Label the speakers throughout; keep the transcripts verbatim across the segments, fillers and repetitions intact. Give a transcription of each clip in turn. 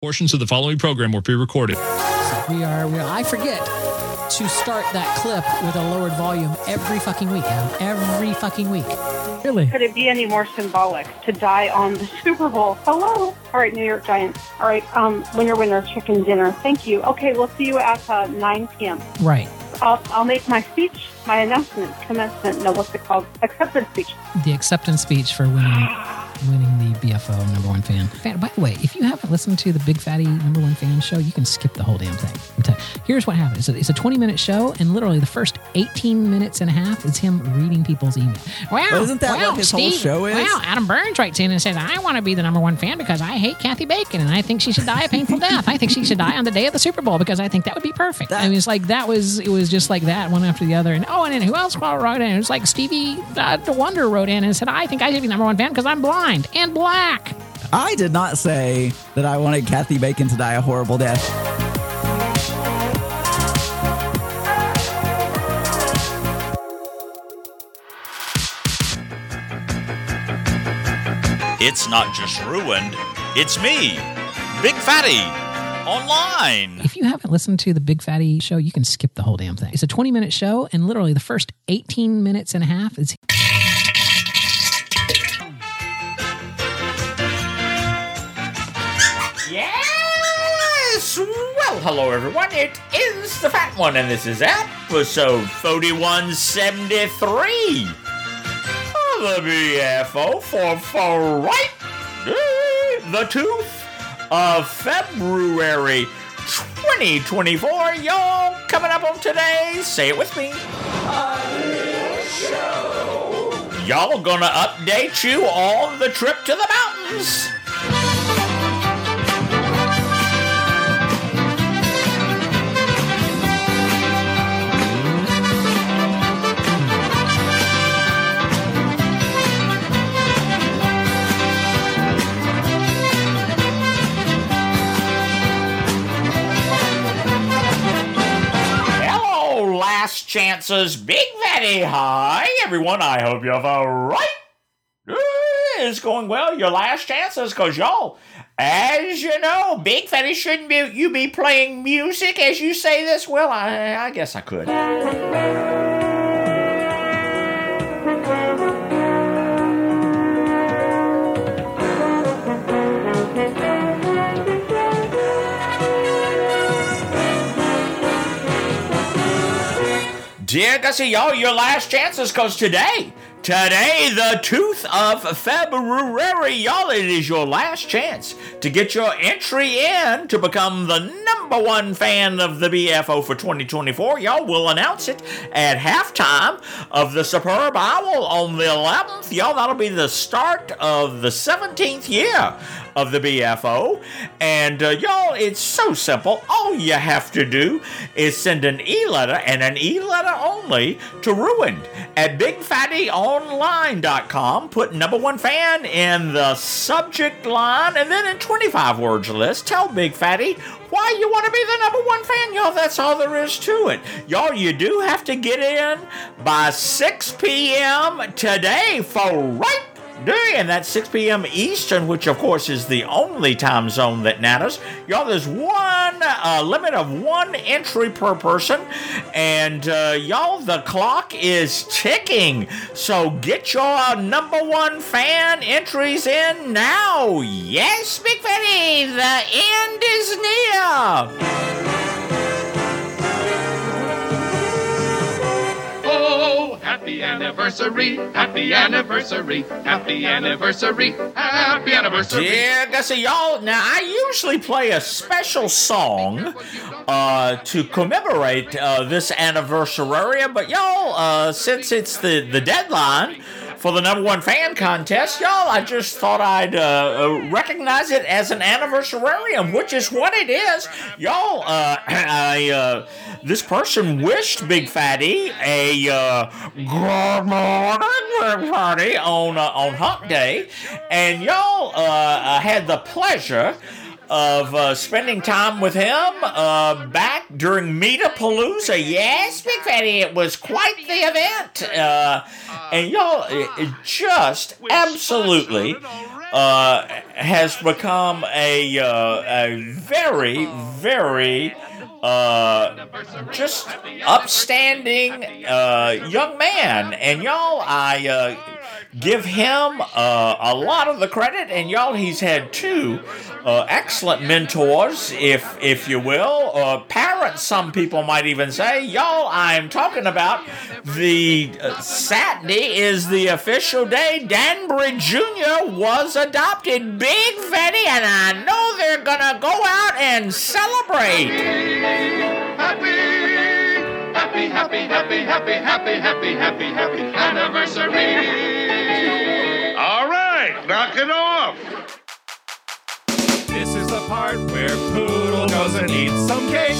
Speaker 1: Portions of the following program were pre-recorded.
Speaker 2: We are, we are, I forget to start that clip with a lowered volume every fucking week, Adam. Every fucking week. Really?
Speaker 3: Could it be any more symbolic to die on the Super Bowl? Hello? All right, New York Giants. All right, um, winner, winner, chicken dinner. Thank you. Okay, we'll see you at uh, nine p.m.
Speaker 2: Right.
Speaker 3: I'll, I'll make my speech, my announcement, commencement, no, what's it called? Acceptance speech.
Speaker 2: The acceptance speech for winning winning the B F O number one fan. fan. By the way, if you haven't listened to the Big Fatty number one fan show, you can skip the whole damn thing. I'm telling you. Here's what happened. It's a, it's a twenty-minute show, and literally the first eighteen minutes and a half is him reading people's email. Wow.
Speaker 4: But isn't that
Speaker 2: wow,
Speaker 4: what his
Speaker 2: Steve,
Speaker 4: whole show is?
Speaker 2: Wow, Adam Burns writes in and says, I want to be the number one fan because I hate Kathy Bacon, and I think she should die a painful death. I think she should die on the day of the Super Bowl because I think that would be perfect.
Speaker 4: That,
Speaker 2: I mean, it's like that was, it was just like that, one after the other. And oh, and then who else wrote in? It was like Stevie uh, the Wonder wrote in and said, I think I should be number one fan because I'm blind and black.
Speaker 4: I did not say that I wanted Kathy Bacon to die a horrible death.
Speaker 5: It's not just ruined, it's me, Big Fatty, online.
Speaker 2: If you haven't listened to the Big Fatty show, you can skip the whole damn thing. It's a twenty-minute show, and literally the first eighteen minutes and a half is...
Speaker 5: Yes! Well, hello everyone, it is the Fat One, and this is episode forty-one seventy-three of the B F O for Fright, the tooth of February twenty twenty-four. Y'all, coming up on today, say it with me. Show. Y'all gonna update you on the trip to the mountains. Last Chances, Big Fatty. Hi, everyone. I hope you have a right. It's going well. Your last chances, because y'all, as you know, Big Fatty, shouldn't be you be playing music as you say this? Well, I, I guess I could. Dear Gussie, y'all, your last chances, because today, today, the tooth of February, y'all, it is your last chance to get your entry in to become the number one fan of the B F O for twenty twenty-four. Y'all will announce it at halftime of the Superb Owl on the eleventh. Y'all, that'll be the start of the seventeenth year of the B F O. And uh, y'all, it's so simple. All you have to do is send an e-letter, and an e-letter only, to Ruined at big fatty online dot com. Put number one fan in the subject line, and then in twenty-five words or less, tell Big Fatty why you want to be the number one fan. Y'all, that's all there is to it. Y'all, you do have to get in by six p.m. today for right. And that's six p.m. Eastern, which of course is the only time zone that matters. Y'all, there's one uh, limit of one entry per person, and uh, y'all, the clock is ticking. So get your number one fan entries in now. Yes, Big Fatty, the end is near.
Speaker 6: Happy anniversary, happy anniversary, happy anniversary, happy anniversary.
Speaker 5: Yeah, Gussie, y'all, now I usually play a special song uh, to commemorate uh, this anniversary, but y'all, uh, since it's the, the deadline for the number one fan contest, y'all, I just thought I'd uh, recognize it as an anniversarium, which is what it is. Y'all, uh, I, uh, this person wished Big Fatty a uh, good morning, Big Fatty, on, uh, on Hump Day, and y'all uh, had the pleasure of uh, spending time with him uh, back during Meetapalooza. Yes, Big Fatty, it was quite the event. Uh, and y'all, it, it just absolutely uh, has become a, uh, a very, very uh, just upstanding uh, young man. And y'all, I uh, give him uh, a lot of the credit. And y'all, he's had two uh, excellent mentors, if if you will, uh, parents. Some people might even say, y'all. I'm talking about the uh, Saturday is the official day Danbury Junior was adopted. Big Fatty, and I know they're gonna go out and celebrate.
Speaker 6: Happy, happy, happy, happy, happy, happy, happy, happy, happy anniversary.
Speaker 7: All right, knock it off.
Speaker 8: This is the part where Poodle goes and eats some cake.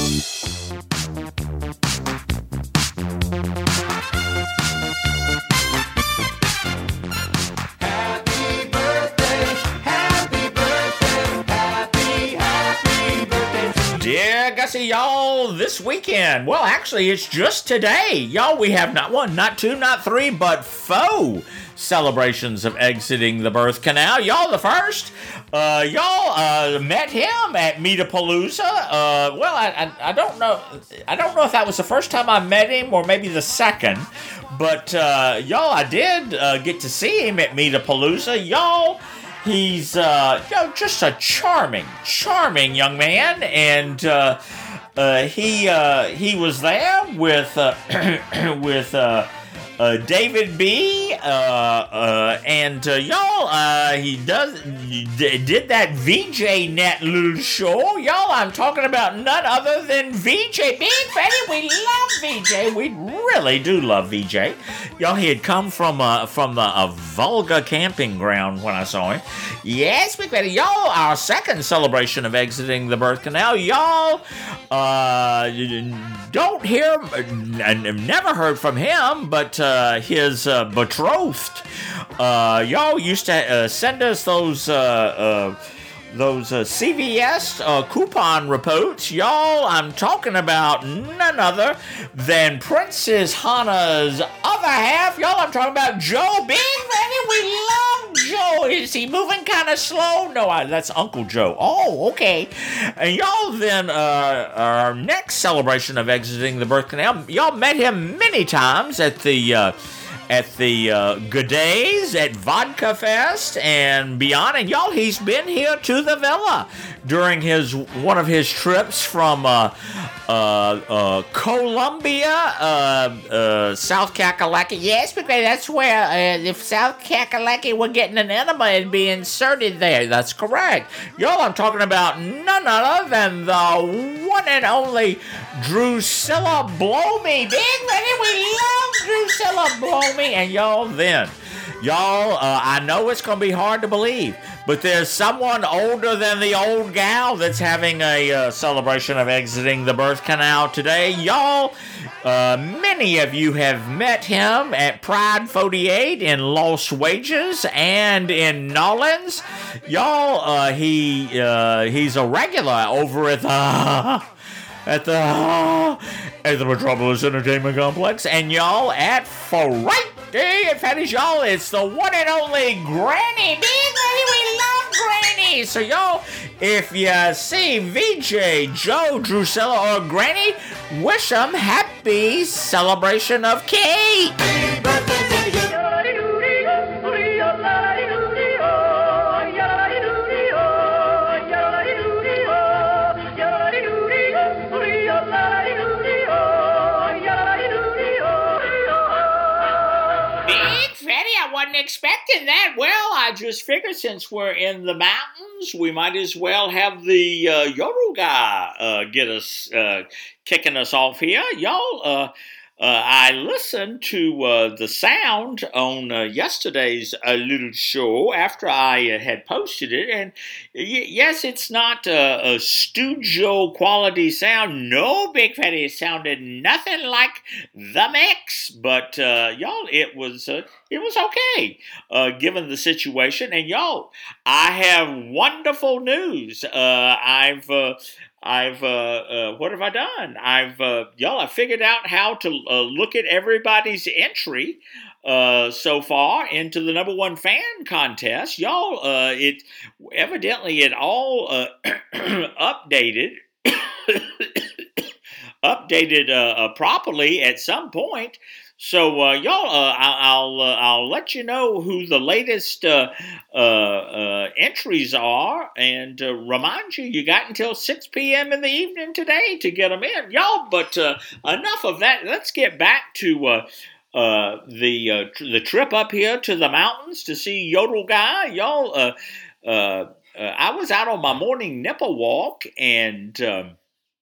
Speaker 8: Happy birthday, happy birthday, happy, happy birthday.
Speaker 5: Dear Gussie, y'all, this weekend, well, actually, it's just today. Y'all, we have not one, not two, not three, but four celebrations of exiting the birth canal. Y'all, the first, uh, y'all uh, met him at Metapalooza. Uh, well, I, I I don't know. I don't know if that was the first time I met him or maybe the second. But uh, y'all, I did uh, get to see him at Metapalooza. Y'all, he's uh, you know, just a charming, charming young man, and uh, uh, he uh, he was there with uh, with. Uh, Uh, David B. Uh, uh, and uh, y'all, uh, he does d- did that V J Net little show. Y'all, I'm talking about none other than V J. Big Fatty, we love V J. We really do love V J. Y'all, he had come from uh, from the uh, Volga camping ground when I saw him. Yes, Big Fatty. Y'all, our second celebration of exiting the birth canal. Y'all, uh, don't hear, n- never heard from him, but uh, his uh, betrothed, uh, y'all used to uh, send us those uh, uh, those uh, C V S uh, coupon reports. Y'all, I'm talking about none other than Princess Hannah's other half. Y'all, I'm talking about Joe. Big Fatty, we love Joe. Is he moving kind of slow? No, I, that's Uncle Joe. Oh, okay. And y'all, then uh, our next celebration of exiting the birth canal, y'all met him many times at the uh, at the uh, Goodays, at Vodka Fest, and beyond. And y'all, he's been here to the villa during his one of his trips from uh, uh, uh, Columbia, uh, uh, South Kakalaki. Yes, because that's where uh, if South Kakalaki were getting an enema, it'd be inserted there. That's correct. Y'all, I'm talking about none other than the one and only Drusilla Blomey. Big Fatty, we love Drusilla Blomey. And y'all, then, y'all, uh, I know it's going to be hard to believe, but there's someone older than the old gal that's having a uh, celebration of exiting the birth canal today. Y'all, uh, many of you have met him at Pride forty-eight in Los Wages and in Nolens. Y'all, uh, he uh, he's a regular over at the... At the at the Metropolis Entertainment Complex, and y'all at Friday at Fatty's, y'all, it's the one and only Granny. Big Granny, we love Granny. So y'all, if you see V J, Joe, Drusilla, or Granny, wish them happy celebration of cake.
Speaker 8: Happy birthday to you.
Speaker 5: Wasn't expecting that. Well, I just figured since we're in the mountains, we might as well have the uh, Yoruga uh, get us uh, kicking us off here. Y'all, uh, uh, I listened to uh, the sound on uh, yesterday's uh, little show after I uh, had posted it, and y- yes, it's not a, a studio quality sound. No, Big Fatty, it sounded nothing like the mix, but uh, y'all, it was uh, it was okay uh, given the situation. And y'all, I have wonderful news. Uh, I've uh, I've, uh, uh, what have I done? I've, uh, y'all, I figured out how to uh, look at everybody's entry uh, so far into the number one fan contest. Y'all, uh, it evidently it all uh, updated, updated uh, uh, properly at some point. So uh, y'all, uh, I'll I'll, uh, I'll let you know who the latest uh, uh, uh, entries are, and uh, remind you you got until six p.m. in the evening today to get them in, y'all. But uh, enough of that. Let's get back to uh, uh, the uh, tr- the trip up here to the mountains to see Yodel Guy, y'all. Uh, uh, uh, I was out on my morning nipple walk, and um,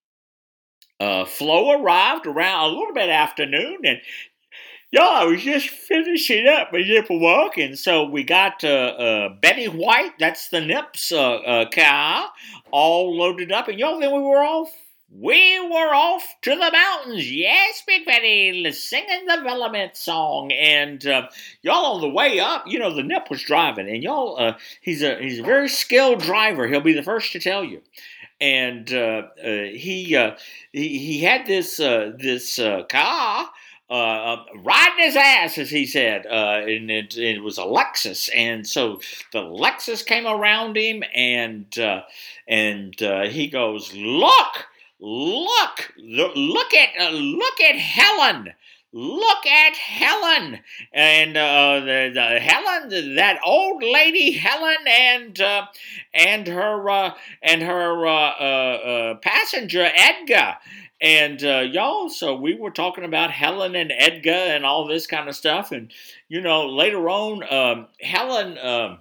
Speaker 5: uh, Flo arrived around a little bit afternoon, and y'all, I was just finishing up my nipple walk, and so we got uh, uh, Betty White, that's the Nips uh, uh, car, all loaded up, and y'all, then we were off. We were off to the mountains. Yes, Big Betty, singing the Velament song, and uh, y'all on the way up, you know, the Nip was driving, and y'all, uh, he's a he's a very skilled driver. He'll be the first to tell you. And uh, uh, he, uh, he he had this uh, this uh, car. Uh, riding his ass, as he said, uh, and it, it was a Lexus, and so the Lexus came around him, and uh, and uh, he goes, "Look, look, look, look at, uh, look at Helen." Look at Helen, and uh, the, the Helen, that old lady Helen, and uh, and her uh, and her uh, uh, uh, passenger Edgar, and uh, y'all. So we were talking about Helen and Edgar and all this kind of stuff, and you know later on, um, Helen. Um,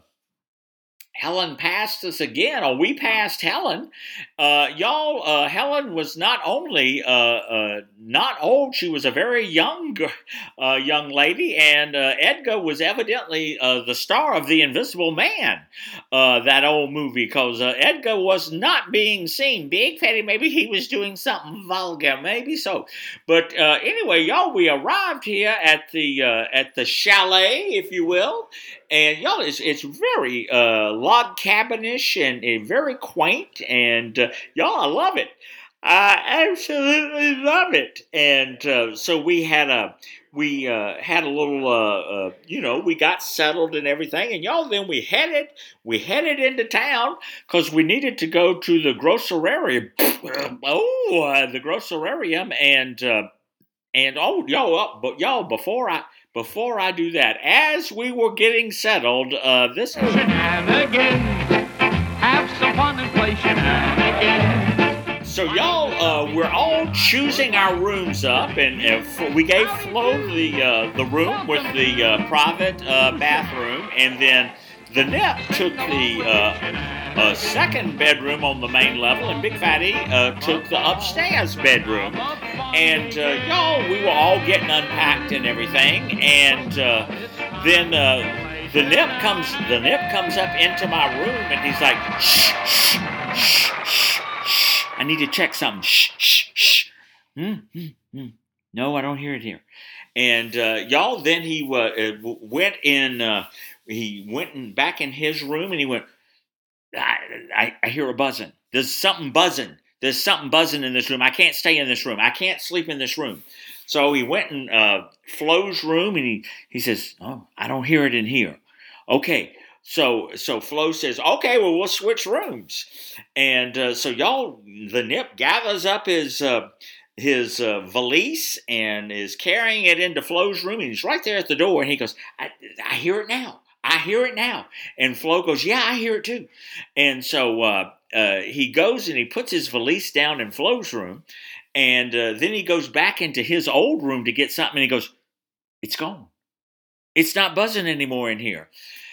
Speaker 5: Helen passed us again, or we passed Helen. Uh, y'all, uh, Helen was not only uh, uh, not old, she was a very young uh, young lady, and uh, Edgar was evidently uh, the star of The Invisible Man, uh, that old movie, because uh, Edgar was not being seen. Big Fatty, maybe he was doing something vulgar, maybe so. But uh, anyway, y'all, we arrived here at the uh, at the chalet, if you will, and y'all, it's, it's very uh, log cabinish and, and very quaint, and uh, y'all, I love it. I absolutely love it. And uh, so we had a we uh, had a little uh, uh, you know we got settled and everything, and y'all, then we headed we headed into town because we needed to go to the grocerarium. oh, uh, the grocerarium, and uh, and oh, y'all, uh, but y'all, before I. Before I do that, as we were getting settled, uh, this
Speaker 6: Shenanigans. Have some fun and play shenanigans.
Speaker 5: So y'all, uh, we're all choosing our rooms up, and uh, we gave Flo the uh, the room with the uh, private uh, bathroom, and then the Nip took the uh, uh, second bedroom on the main level, and Big Fatty uh, took the upstairs bedroom. And uh, y'all, we were all getting unpacked and everything, and uh, then uh, the Nip comes the Nip comes up into my room, and he's like, shh, shh, shh, shh, shh. I need to check something. Shh, shh, shh. Mm, mm, mm. No, I don't hear it here. And uh, y'all, then he uh, went in. Uh, he went in, back in his room, and he went. I, I, I hear a buzzing. There's something buzzing. There's something buzzing in this room. I can't stay in this room. I can't sleep in this room. So he went in uh, Flo's room, and he, he says, oh, I don't hear it in here. Okay. So so Flo says, okay, well, we'll switch rooms. And uh, so y'all, the Nip gathers up his uh, his uh, valise and is carrying it into Flo's room, and he's right there at the door, and he goes, I, I hear it now. I hear it now. And Flo goes, yeah, I hear it too. And so uh, uh, he goes and he puts his valise down in Flo's room. And uh, then he goes back into his old room to get something. And he goes, it's gone. It's not buzzing anymore in here.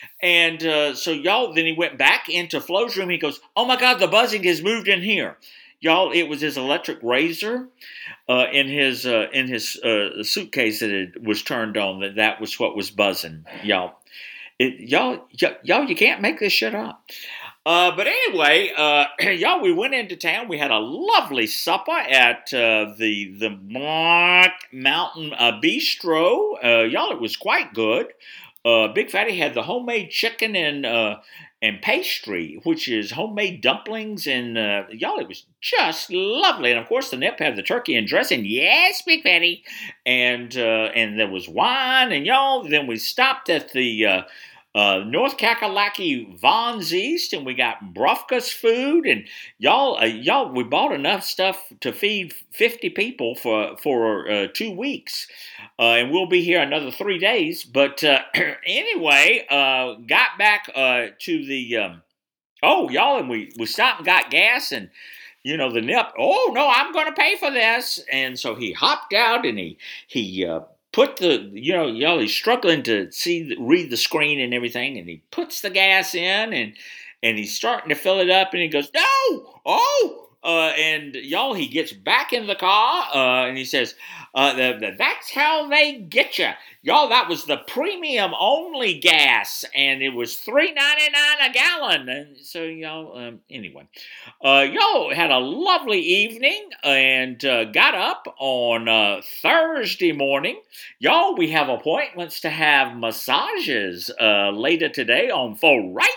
Speaker 5: And uh, so y'all, then he went back into Flo's room. He goes, oh my God, the buzzing has moved in here. Y'all, it was his electric razor uh, in his uh, in his uh, suitcase that it was turned on. That that was what was buzzing, y'all. It, y'all, y- y'all, you can't make this shit up. Uh, but anyway, uh, y'all, we went into town. We had a lovely supper at uh, the the Black Mountain uh, Bistro. Uh, y'all, it was quite good. Uh, Big Fatty had the homemade chicken and uh, and pastry, which is homemade dumplings, and uh, y'all, it was just lovely. And of course, the Nip had the turkey and dressing. Yes, Big Fatty. And uh, and there was wine, and y'all. Then we stopped at the uh, uh, North Kakalaki Vons East, and we got Brufka's food, and y'all, uh, y'all, we bought enough stuff to feed fifty people for for uh, two weeks. Uh, and we'll be here another three days. But uh, anyway, uh, got back uh, to the, um, oh, y'all, and we, we stopped and got gas, and, you know, the Nip, oh, no, I'm going to pay for this. And so he hopped out, and he, he uh, put the, you know, y'all, he's struggling to see, read the screen and everything, and he puts the gas in, and, and he's starting to fill it up, and he goes, no, oh, Uh, and y'all, he gets back in the car, uh, and he says, uh, the, the, that's how they get you. Y'all, that was the premium only gas, and it was three ninety-nine a gallon. And so, y'all, um, anyway, uh, y'all had a lovely evening and uh, got up on uh, Thursday morning. Y'all, we have appointments to have massages uh, later today on Friday.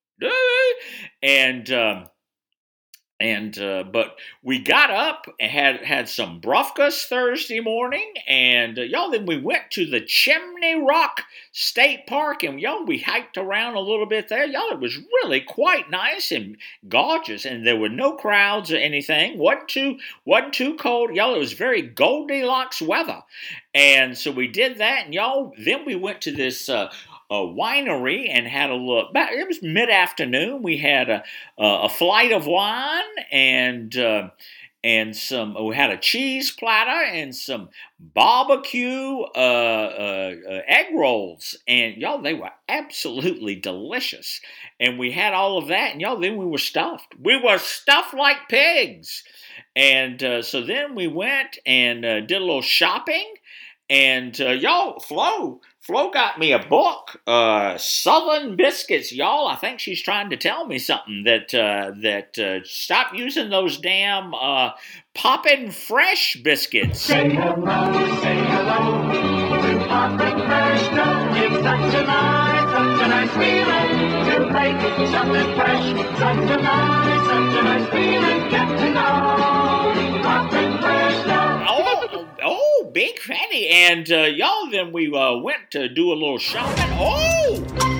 Speaker 5: And, um, And, uh, but we got up and had, had some Brufkas Thursday morning, and, uh, y'all, then we went to the Chimney Rock State Park, and, y'all, we hiked around a little bit there. Y'all, it was really quite nice and gorgeous, and there were no crowds or anything. Wasn't too, wasn't too cold. Y'all, it was very Goldilocks weather. And so we did that, and, y'all, then we went to this, uh, a winery and had a look. It was mid-afternoon. We had a a, a flight of wine and uh, and some. We had a cheese platter and some barbecue uh, uh, uh, egg rolls, and y'all, they were absolutely delicious. And we had all of that, and y'all, then we were stuffed. We were stuffed like pigs. And uh, so then we went and uh, did a little shopping, and uh, y'all, Flo. Flo got me a book, uh, Southern Biscuits, y'all. I think she's trying to tell me something that uh, that uh, stop using those damn uh, Poppin' Fresh biscuits.
Speaker 6: Say hello, say hello to Poppin' Fresh. It's such a nice, such a nice feeling to make something fresh. Such a nice, such a nice feeling. Get to know Poppin' Fresh.
Speaker 5: Oh, oh, Big Fatty. And uh, y'all, then we uh, went to do a little shopping. Oh!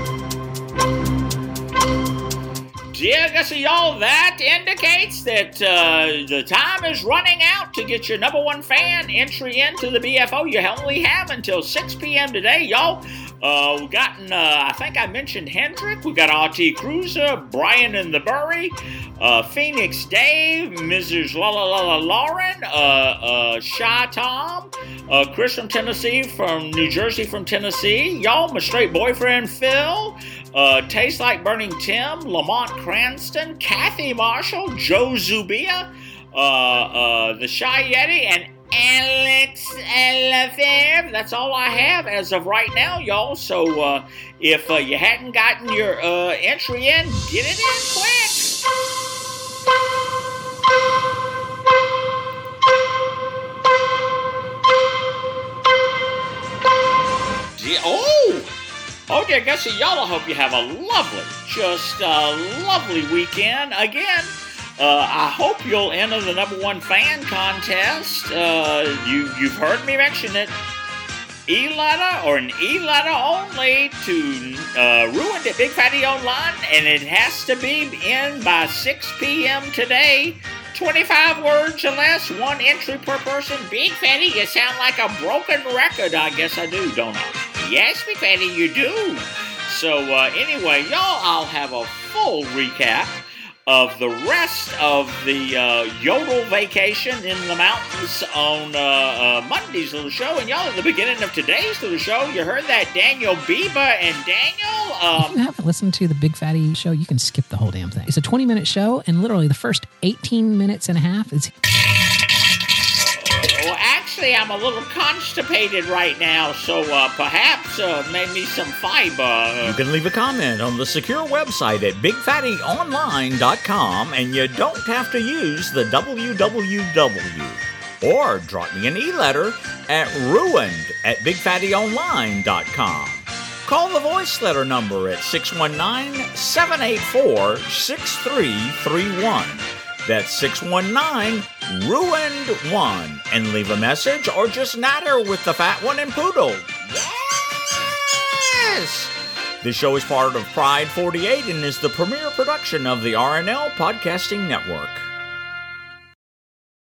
Speaker 5: Dear Gussie, y'all, that indicates that uh, the time is running out to get your number one fan entry into the B F O. You only have until six p.m. today, y'all. Uh, we've gotten, uh, I think I mentioned Hendrick. We got R T Cruiser, Brian and the Burry, uh, Phoenix Dave, Missus La La La La Lauren, uh, uh, Shy Tom, uh, Chris from Tennessee, from New Jersey from Tennessee, y'all, my straight boyfriend Phil, uh, Taste Like Burning Tim, Lamont Cranston, Kathy Marshall, Joe Zubia, uh, uh, the Shy Yeti, and Alex Lefebvre. That's all I have as of right now, y'all. So uh, if uh, you hadn't gotten your uh, entry in, get it in quick. Yeah, oh, oh dear Gussie, y'all, I hope you have a lovely, just a lovely weekend again. Uh, I hope you'll enter the number one fan contest. Uh, you, you've heard me mention it. E-letter or an e-letter only to uh, Ruined at Big Fatty Online, and it has to be in by six p.m. today. twenty-five words or less, one entry per person. Big Fatty, you sound like a broken record. I guess I do, don't I? Yes, Big Fatty, you do. So uh, anyway, y'all, I'll have a full recap of the rest of the uh, Yodel vacation in the mountains on uh, uh, Monday's little show. And y'all, at the beginning of today's little show, you heard that Daniel Bieber and Daniel. Um,
Speaker 2: if you haven't listened to the Big Fatty show, you can skip the whole damn thing. It's a twenty-minute show, and literally the first eighteen minutes and a half is...
Speaker 5: Well, actually, I'm a little constipated right now, so uh, perhaps uh, maybe some fiber.
Speaker 9: You can leave a comment on the secure website at big fatty online dot com, and you don't have to use the w w w. Or drop me an e-letter at ruined at big fatty online dot com. Call the voice letter number at six one nine, seven eight four, six three three one. That's six one nine, ruined one. And leave a message or just natter with the Fat One and Poodle. Yes! This show is part of Pride forty-eight and is the premier production of the R N L Podcasting Network.